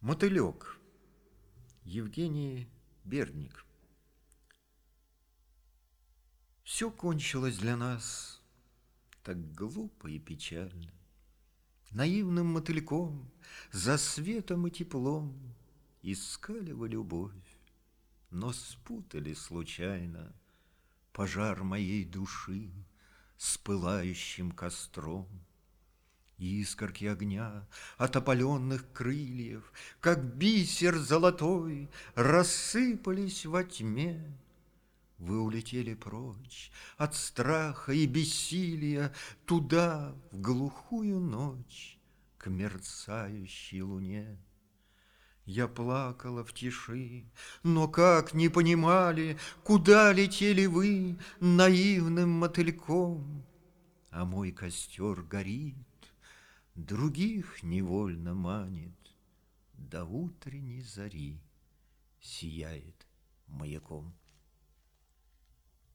Мотылек. Евгений Бердник. Все кончилось для нас так глупо и печально. Наивным мотыльком, за светом и теплом искали вы любовь, но спутали случайно пожар моей души с пылающим костром. Искорки огня от опаленных крыльев, как бисер золотой, рассыпались во тьме. Вы улетели прочь от страха и бессилия туда, в глухую ночь, к мерцающей луне. Я плакала в тиши, но как не понимали, куда летели вы наивным мотыльком, а мой костер горит, других невольно манит, до утренней зари сияет маяком.